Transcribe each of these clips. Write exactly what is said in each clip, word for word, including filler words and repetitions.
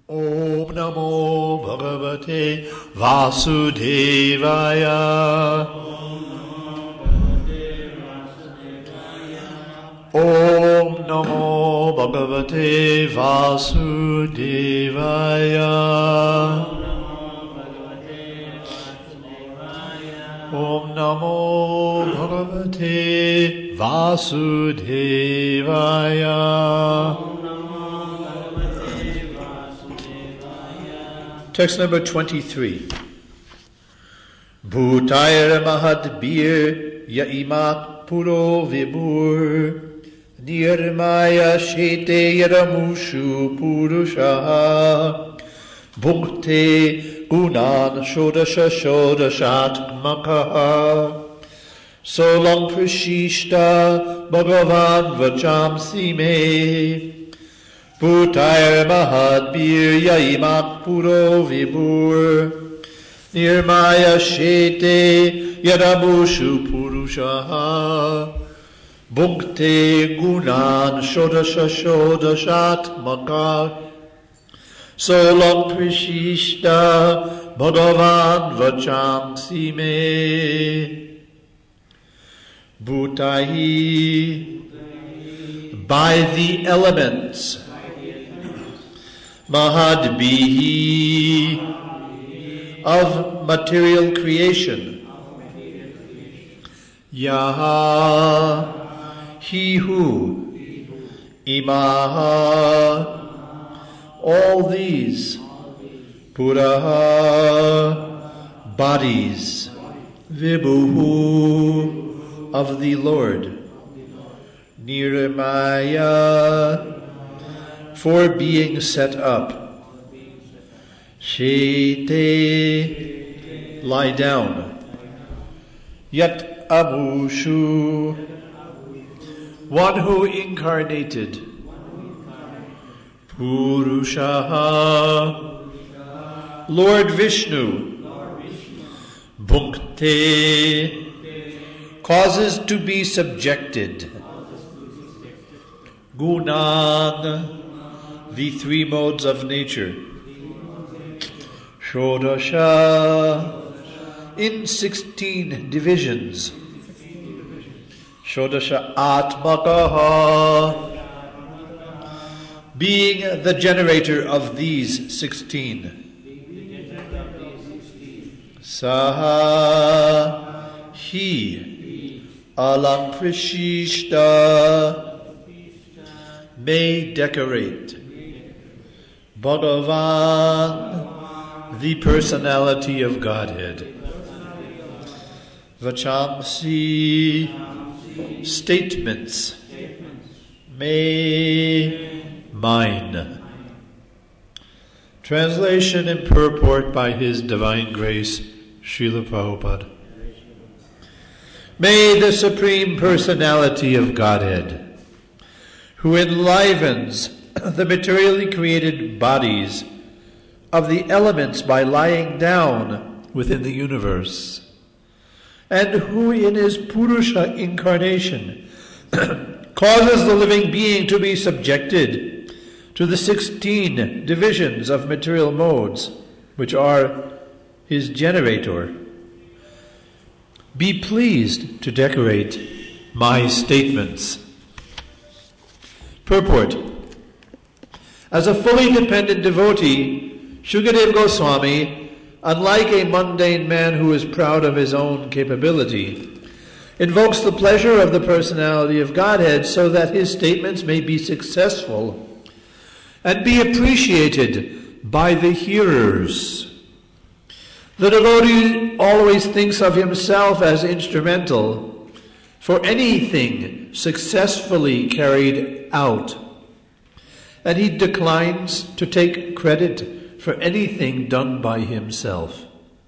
Om Namo Bhagavate Vasudevaya. Om Namo Bhagavate Vasudevaya. Om Namo Bhagavate Vasudevaya. Text number twenty-three. Bhutair mahad bir yaimat puro vibur nirmaya shete yaramushu purusha bhukte gunan shodasha shodashat makaha solam prashishta bhagavan vacham sime. Bhutair mahad bir yaimak puro vibur nirmaya shete yadamushu purushaha bhukte gunan shodasha shodashat makar solam prishishta bhagavan vacham sime. Bhutahi, by the elements, Mahad bihi, of material creation. Yaha, he who. Imaha, all these. Puraha, bodies. Vibhuhu, of the Lord. Nirmaya, for being set up. Shete, lie down. Yat amushu, one who incarnated. Purushaha, Lord Vishnu. Bhukte, causes to be subjected. Gunan, the three modes of nature. Shodasha, in sixteen divisions. Shodasha atmakaha, being the generator of these sixteen. Saha, he, alam prishishta, may decorate. Bhagavan, the personality of Godhead. Vachamsi, statements. May, mine. Translation and purport by His Divine Grace, Srila Prabhupada. May the Supreme Personality of Godhead, who enlivens the materially created bodies of the elements by lying down within the universe, and who in his Purusha incarnation causes the living being to be subjected to the sixteen divisions of material modes, which are his generator, be pleased to decorate my statements. Purport. As a fully dependent devotee, Shukadeva Goswami, unlike a mundane man who is proud of his own capability, invokes the pleasure of the personality of Godhead so that his statements may be successful and be appreciated by the hearers. The devotee always thinks of himself as instrumental for anything successfully carried out, and he declines to take credit for anything done by himself.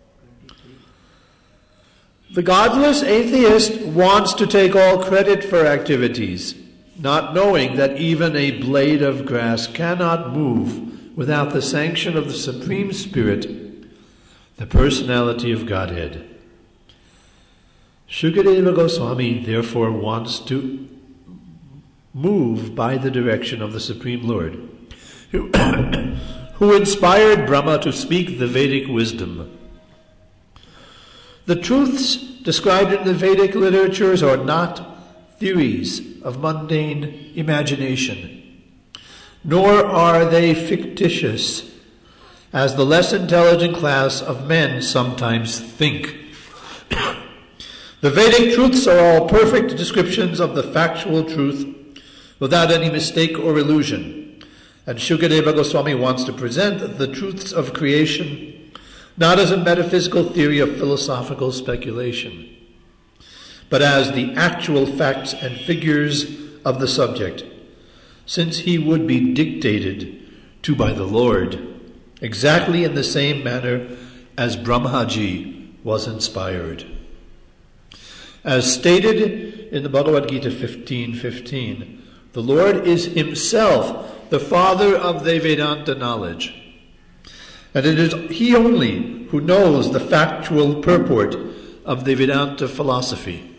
The godless atheist wants to take all credit for activities, not knowing that even a blade of grass cannot move without the sanction of the Supreme Spirit, the personality of Godhead. Shukadeva Goswami therefore wants to move by the direction of the Supreme Lord, who, who inspired Brahma to speak the Vedic wisdom. The truths described in the Vedic literatures are not theories of mundane imagination, nor are they fictitious, as the less intelligent class of men sometimes think. The Vedic truths are all perfect descriptions of the factual truth without any mistake or illusion. And Shukadeva Goswami wants to present the truths of creation not as a metaphysical theory of philosophical speculation, but as the actual facts and figures of the subject, since he would be dictated to by the Lord, exactly in the same manner as Brahmaji was inspired. As stated in the Bhagavad Gita fifteen fifteen, the Lord is himself the father of the Vedanta knowledge, and it is he only who knows the factual purport of the Vedanta philosophy.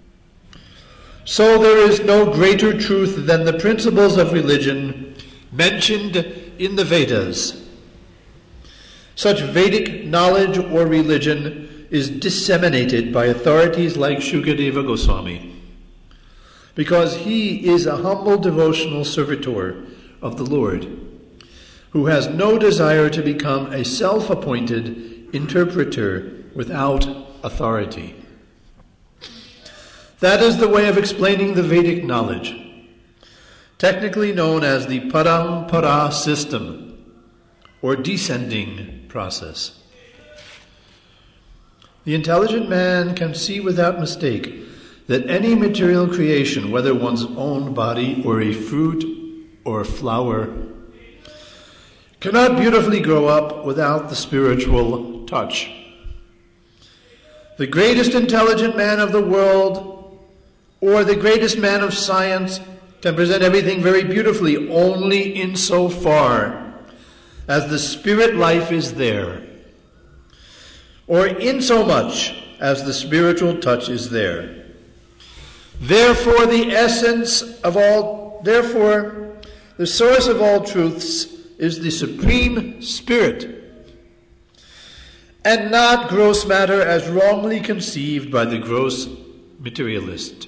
So there is no greater truth than the principles of religion mentioned in the Vedas. Such Vedic knowledge or religion is disseminated by authorities like Shukadeva Goswami, because he is a humble devotional servitor of the Lord, who has no desire to become a self-appointed interpreter without authority. That is the way of explaining the Vedic knowledge, technically known as the Parampara system, or descending process. The intelligent man can see without mistake that any material creation, whether one's own body or a fruit or a flower, cannot beautifully grow up without the spiritual touch. The greatest intelligent man of the world, or the greatest man of science, can present everything very beautifully only insofar as the spirit life is there, or insomuch as the spiritual touch is there. Therefore, the essence of all, therefore, the source of all truths is the Supreme Spirit, and not gross matter as wrongly conceived by the gross materialist.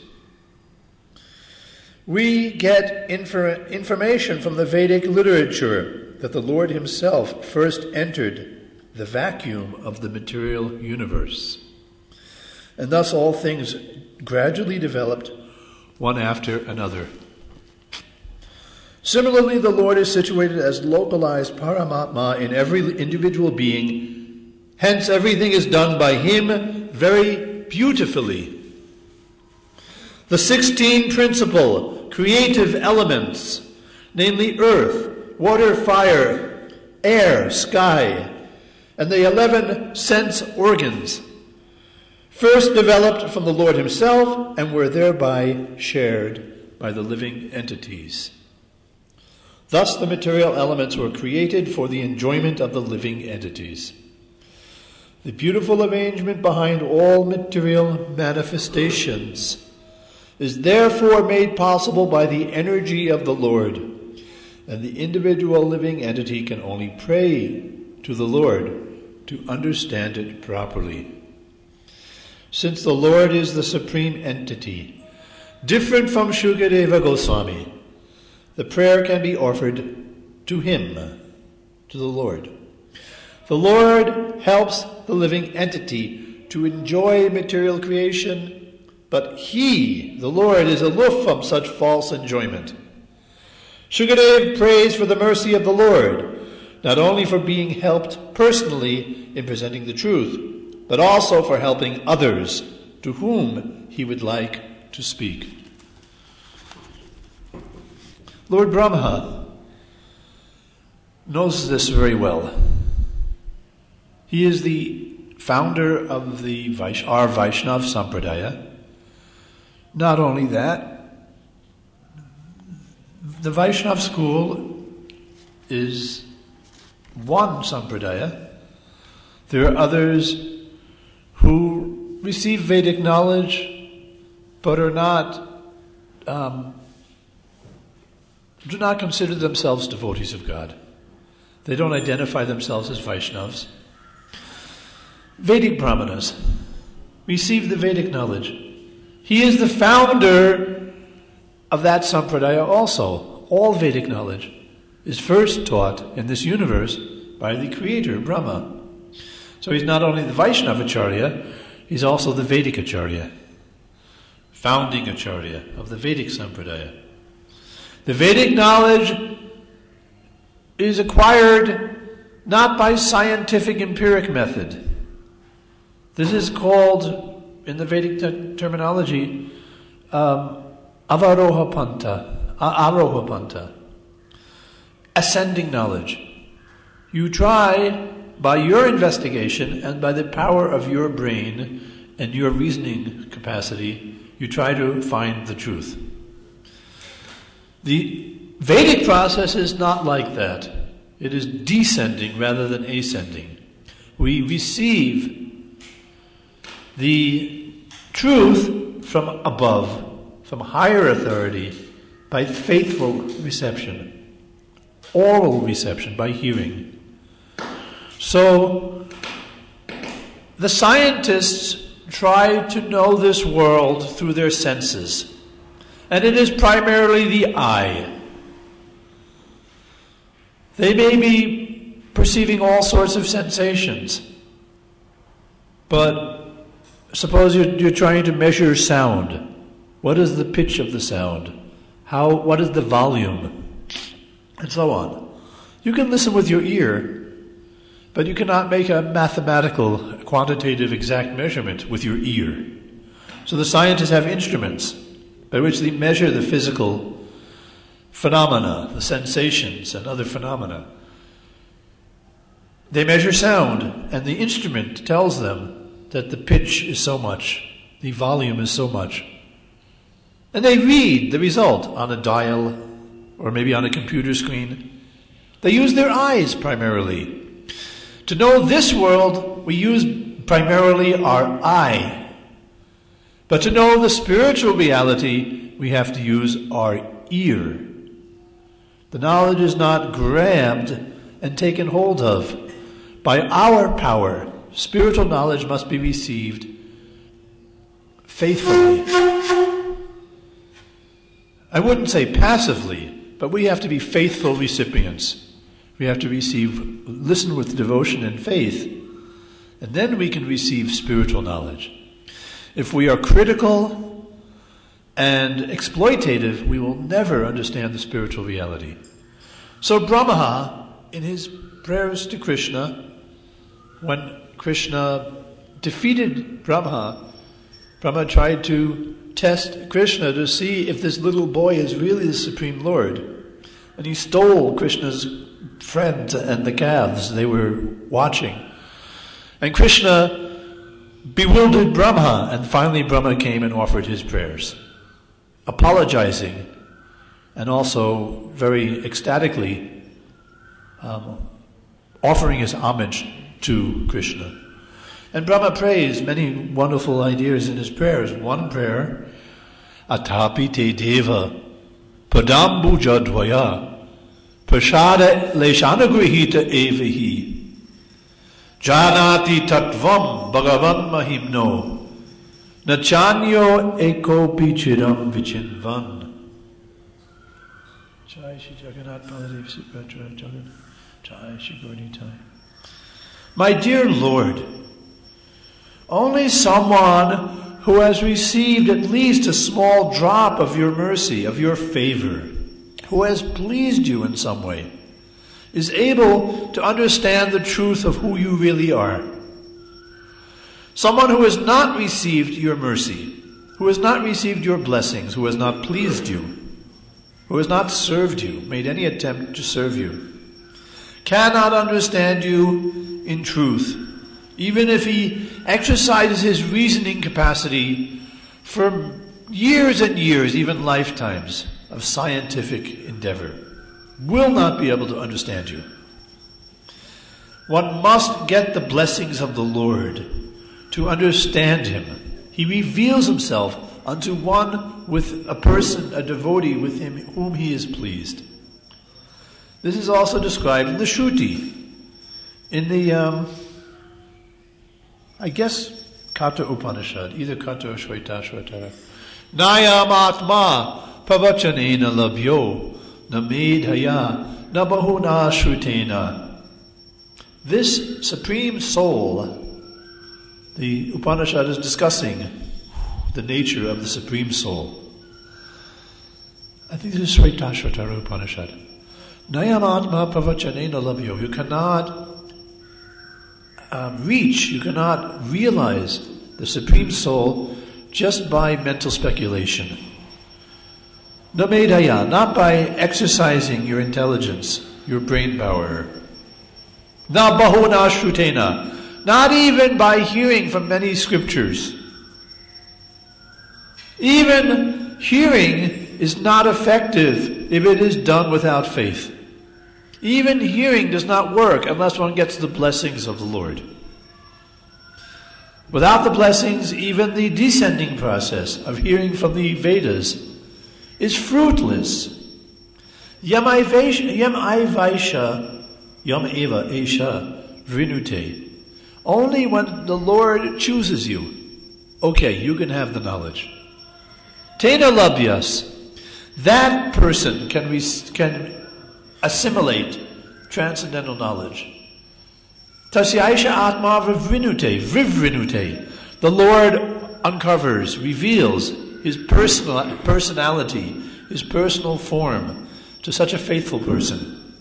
We get infor- information from the Vedic literature that the Lord himself first entered the vacuum of the material universe, and thus all things gradually developed one after another. Similarly, the Lord is situated as localized Paramatma in every individual being, hence everything is done by him very beautifully. The sixteen principal creative elements, namely earth, water, fire, air, sky, and the eleven sense organs, first developed from the Lord himself and were thereby shared by the living entities. Thus the material elements were created for the enjoyment of the living entities. The beautiful arrangement behind all material manifestations is therefore made possible by the energy of the Lord, and the individual living entity can only pray to the Lord to understand it properly. Since the Lord is the supreme entity, different from Shukadeva Goswami, the prayer can be offered to him, to the Lord. The Lord helps the living entity to enjoy material creation, but he, the Lord, is aloof from such false enjoyment. Shukadeva prays for the mercy of the Lord, not only for being helped personally in presenting the truth, but also for helping others to whom he would like to speak. Lord Brahma knows this very well. He is the founder of the Vaish- our Vaishnava Sampradaya. Not only that, the Vaishnava school is one Sampradaya. There are others who receive Vedic knowledge but are not, um, do not consider themselves devotees of God. They don't identify themselves as Vaishnavas. Vedic Brahmanas receive the Vedic knowledge. He is the founder of that sampradaya also. All Vedic knowledge is first taught in this universe by the Creator, Brahma. So he's not only the Vaishnavacharya, he's also the Vedic Acharya, founding Acharya of the Vedic sampradaya. The Vedic knowledge is acquired not by scientific empiric method. This is called, in the Vedic te- terminology, um, avaroha panta, aroha panta, ascending knowledge. You try, by your investigation and by the power of your brain and your reasoning capacity, you try to find the truth. The Vedic process is not like that. It is descending rather than ascending. We receive the truth from above, from higher authority, by faithful reception, oral reception, by hearing. So, the scientists try to know this world through their senses, and it is primarily the eye. They may be perceiving all sorts of sensations, but suppose you're, you're trying to measure sound. What is the pitch of the sound? How? What is the volume? And so on. You can listen with your ear, but you cannot make a mathematical, quantitative, exact measurement with your ear. So the scientists have instruments by which they measure the physical phenomena, the sensations and other phenomena. They measure sound, and the instrument tells them that the pitch is so much, the volume is so much. And they read the result on a dial or maybe on a computer screen. They use their eyes primarily. To know this world, we use primarily our eye. But to know the spiritual reality, we have to use our ear. The knowledge is not grabbed and taken hold of by our power. Spiritual knowledge must be received faithfully. I wouldn't say passively, but we have to be faithful recipients. We have to receive, listen with devotion and faith, and then we can receive spiritual knowledge. If we are critical and exploitative, we will never understand the spiritual reality. So Brahma, in his prayers to Krishna, when Krishna defeated Brahma, Brahma tried to test Krishna to see if this little boy is really the Supreme Lord. And he stole Krishna's friends and the calves they were watching. And Krishna bewildered Brahma, and finally Brahma came and offered his prayers, apologizing and also very ecstatically um, offering his homage to Krishna. And Brahma prays many wonderful ideas in his prayers. One prayer, Atapi te deva padambu jadvaya prasada leshanagrihita evahi janati tattvam bhagavan mahimno nachanyo eko pichiram vichinvan. Jai Shri Jagannath Baladev Subhadra Jagan Jai Shri Gauranitai. My dear Lord, only someone who has received at least a small drop of your mercy, of your favor, who has pleased you in some way, is able to understand the truth of who you really are. Someone who has not received your mercy, who has not received your blessings, who has not pleased you, who has not served you, made any attempt to serve you, cannot understand you in truth, even if he exercises his reasoning capacity for years and years, even lifetimes of scientific endeavor, will not be able to understand you. One must get the blessings of the Lord to understand him. He reveals himself unto one with a person, a devotee with him whom he is pleased. This is also described in the Shruti, in the, um, I guess, Kata Upanishad, either Kata or Shvetashvatara. Nayam Atma Pavachanena Labhyo Namedhaya Nabahuna Shrutena. This Supreme Soul, the Upanishad is discussing the nature of the Supreme Soul. I think this is Shvetashvatara Upanishad. Nayam Atma Pavachanena Labhyo. You cannot um, reach, you cannot realize the Supreme Soul just by mental speculation. Namedhaya, not by exercising your intelligence, your brain power. Na bahuna shrutena, not even by hearing from many scriptures. Even hearing is not effective if it is done without faith. Even hearing does not work unless one gets the blessings of the Lord. Without the blessings, even the descending process of hearing from the Vedas is fruitless. Yam aivaisha, yam eva esha vrinute. Only when the Lord chooses you, okay, you can have the knowledge. Tena labhyas, that person can can assimilate transcendental knowledge. Tasyaisha atma vivrinute, vivrinute. The Lord uncovers, reveals His personal personality, His personal form to such a faithful person.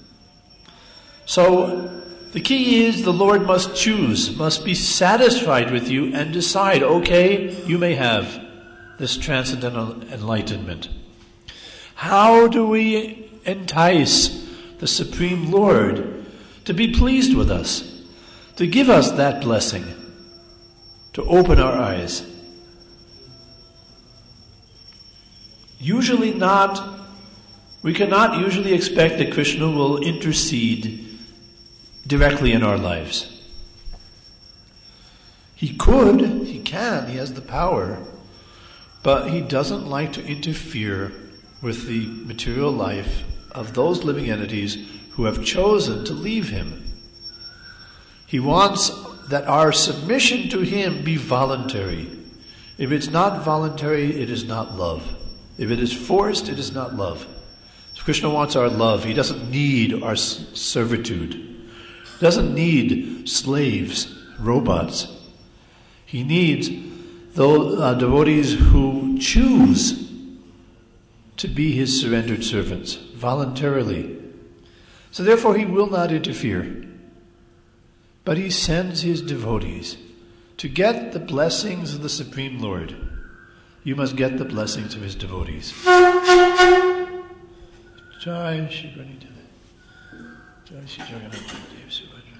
So, the key is the Lord must choose, must be satisfied with you and decide, okay, you may have this transcendental enlightenment. How do we entice the Supreme Lord to be pleased with us, to give us that blessing, to open our eyes? Usually not, we cannot usually expect that Krishna will intercede directly in our lives. He could, he can, he has the power, but he doesn't like to interfere with the material life of those living entities who have chosen to leave him. He wants that our submission to him be voluntary. If it's not voluntary, it is not love. If it is forced, it is not love. So Krishna wants our love. He doesn't need our servitude. He doesn't need slaves, robots. He needs those uh, devotees who choose to be his surrendered servants voluntarily. So therefore he will not interfere. But he sends his devotees to get the blessings of the Supreme Lord. You must get the blessings of his devotees. Jai Shri Pranitha. Jai Shri Jagannath Dev Subhadra.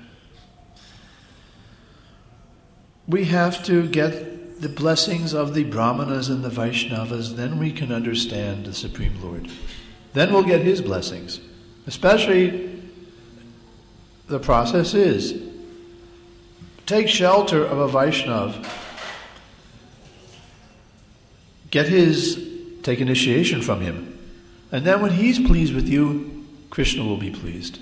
We have to get the blessings of the Brahmanas and the Vaishnavas, then we can understand the Supreme Lord. Then we'll get his blessings. Especially, the process is, take shelter of a Vaishnav, get his, take initiation from him, and then when he's pleased with you, Krishna will be pleased.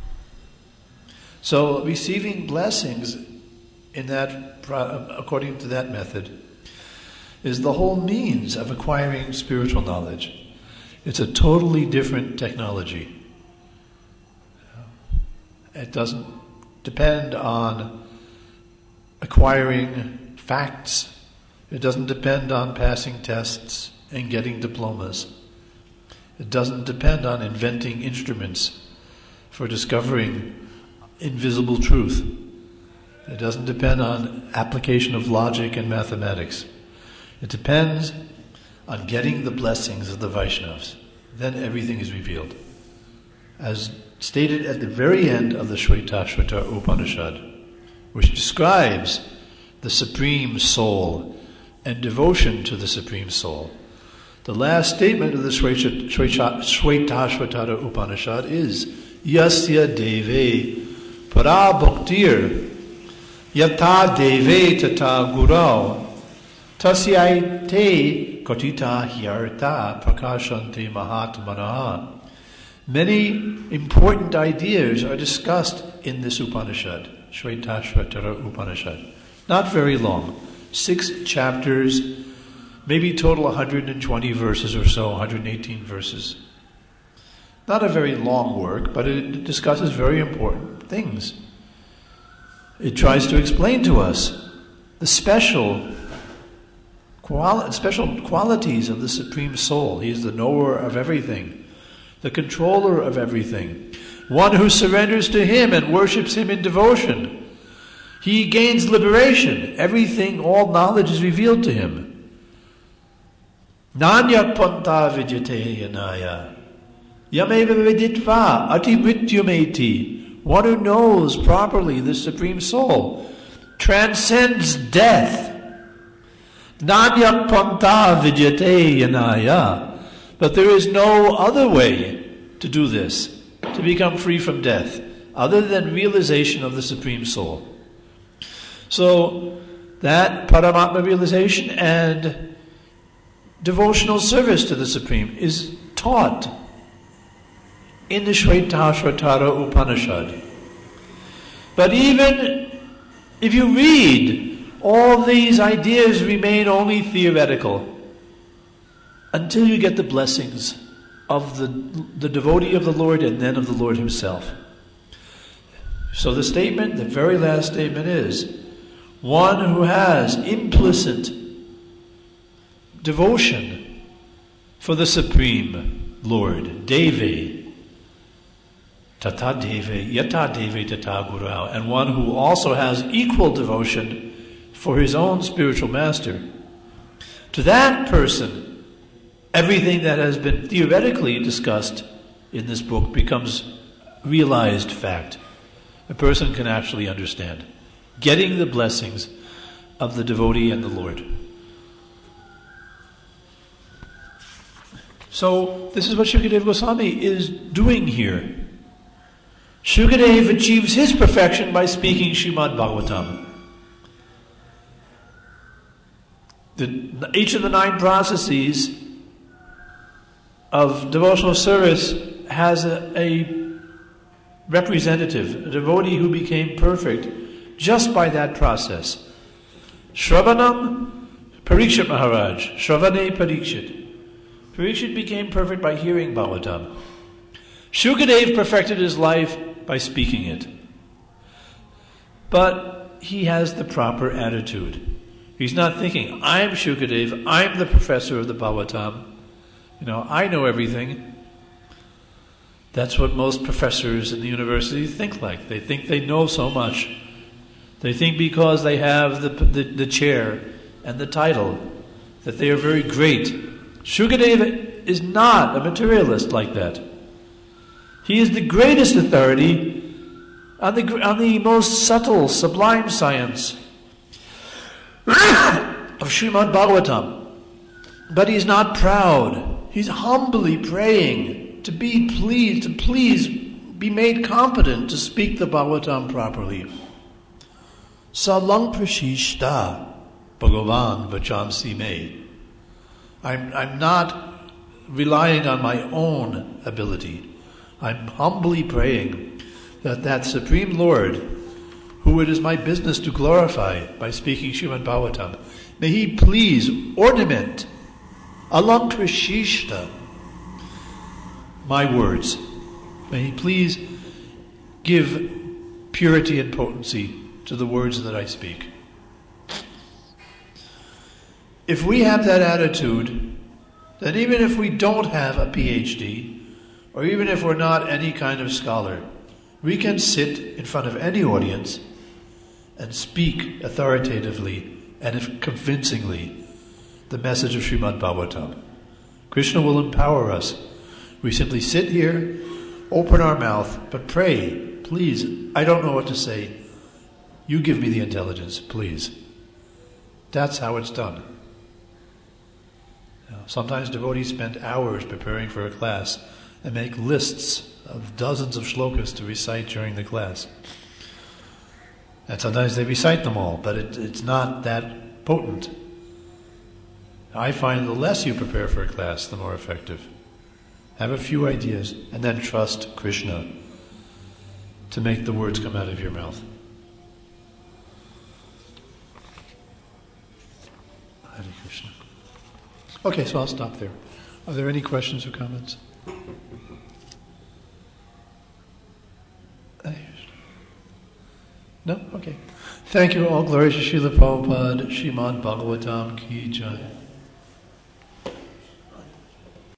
So receiving blessings in that, according to that method, is the whole means of acquiring spiritual knowledge. It's a totally different technology. It doesn't depend on acquiring facts. It doesn't depend on passing tests and getting diplomas. It doesn't depend on inventing instruments for discovering invisible truth. It doesn't depend on application of logic and mathematics. It depends on getting the blessings of the Vaishnavas. Then everything is revealed. As stated at the very end of the Shvetashvatara Upanishad, which describes the Supreme Soul and devotion to the Supreme Soul. The last statement of the Shvetashvatara Upanishad is, Yasya deve para bhaktir yata deve tata gurau tasyaite kotita hyarta prakashante mahatmanaha Many important ideas are discussed in this Upanishad, Shvetashvatara Upanishad. Not very long. Six chapters, maybe total one hundred twenty verses or so, one hundred eighteen verses. Not a very long work, but it discusses very important things. It tries to explain to us the special, quali- special qualities of the Supreme Soul. He is the knower of everything, the controller of everything, one who surrenders to Him and worships Him in devotion. He gains liberation. Everything, all knowledge is revealed to him. Nanya panta vidyate yanaya. Yameva viditva ati mrityumeti. One who knows properly the Supreme Soul transcends death. Nanya panta vidyate yanaya. But there is no other way to do this, to become free from death, other than realization of the Supreme Soul. So that Paramatma realization and devotional service to the Supreme is taught in the Shvetashvatara Upanishad. But even if you read, all these ideas remain only theoretical until you get the blessings of the, the devotee of the Lord and then of the Lord Himself. So the statement, the very last statement is, one who has implicit devotion for the Supreme Lord, Deve, Tata Deve, Yata Deve Tata Guru, and one who also has equal devotion for his own spiritual master. To that person, everything that has been theoretically discussed in this book becomes realized fact. A person can actually understand, getting the blessings of the devotee and the Lord. So, this is what Shukadeva Goswami is doing here. Shukadeva achieves his perfection by speaking Srimad Bhagavatam. The, each of the nine processes of devotional service has a, a representative, a devotee who became perfect just by that process. Shravanam, Parikshit Maharaj. Shravane Parikshit. Parikshit became perfect by hearing Bhagavatam. Shukadeva perfected his life by speaking it. But he has the proper attitude. He's not thinking, I'm Shukadeva, I'm the professor of the Bhagavatam. You know, I know everything. That's what most professors in the university think like. They think they know so much. They think because they have the, the, the chair and the title that they are very great. Shukadeva is not a materialist like that. He is the greatest authority on the, on the most subtle, sublime science of Srimad Bhagavatam. But he's not proud. He's humbly praying to be pleased, to please be made competent to speak the Bhagavatam properly. Salang prashishta Bhagavan vachamsi me. I'm, I'm not relying on my own ability. I'm humbly praying that that Supreme Lord, who it is my business to glorify by speaking Srimad Bhagavatam, may He please ornament alam prashishta my words. May He please give purity and potency to the words that I speak. If we have that attitude, then even if we don't have a P H D, or even if we're not any kind of scholar, we can sit in front of any audience and speak authoritatively and convincingly the message of Srimad Bhagavatam. Krishna will empower us. We simply sit here, open our mouth, but pray, please, I don't know what to say. You give me the intelligence, please. That's how it's done. Now, sometimes devotees spend hours preparing for a class and make lists of dozens of shlokas to recite during the class. And sometimes they recite them all, but it, it's not that potent. I find the less you prepare for a class, the more effective. Have a few ideas, and then trust Krishna to make the words come out of your mouth. Hare Krishna. Okay, so I'll stop there. Are there any questions or comments? No? Okay. Thank you all. Glory to Srila Prabhupada, Srimad Bhagavatam Ki Jai.